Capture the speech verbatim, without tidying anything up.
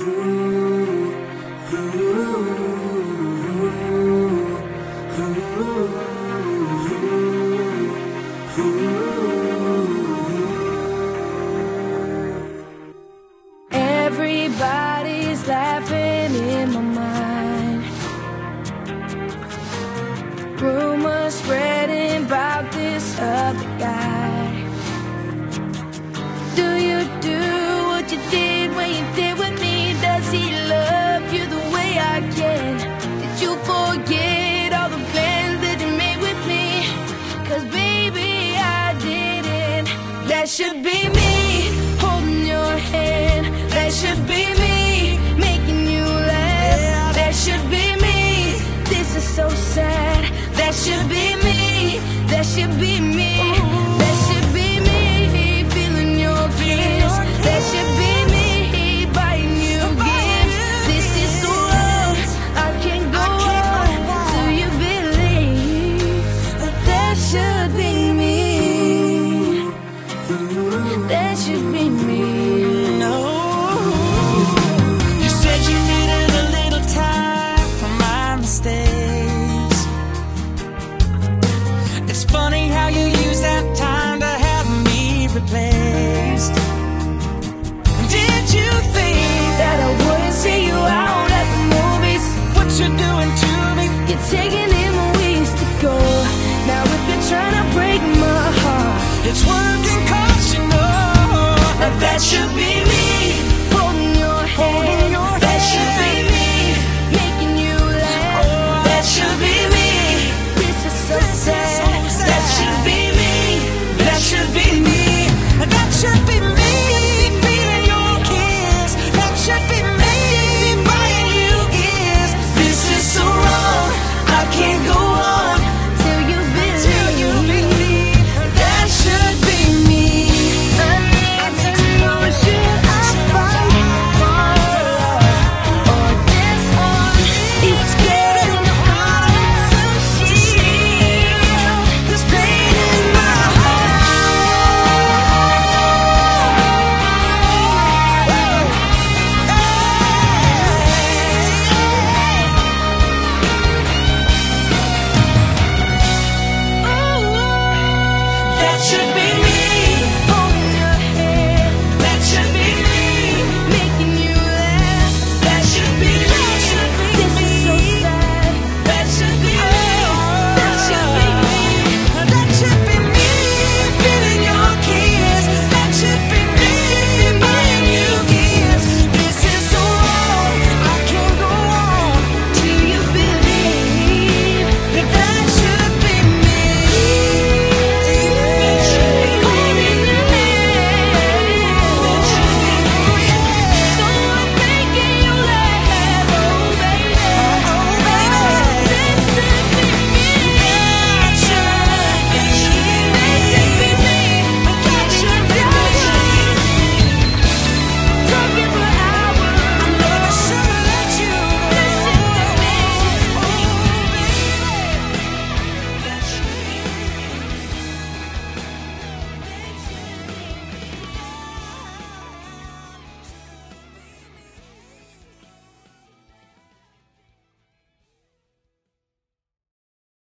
Everybody's laughing in my mind. Rumors spreading about this other guy. Do you do what you did when you did with me? Does he love you the way I can? Did you forget all the plans that you made with me? 'Cause baby, I didn't. That should be me holding your hand. That should be me making you laugh. That should be me. This is so sad. That should be me. That should be me. That should be me feeling your fears. That should be me buying you gifts. This is so wrong. I can't go on till you believe that that should be me. That should be me. No. You said you needed a little time for my mistakes. It's funny how you use that time to have me replaced. Did you think That I wouldn't see you out at the movies? what you're doing to me? You're taking in the weeks to go. Now if you're trying to break my heart, It's working 'cause you know that that should be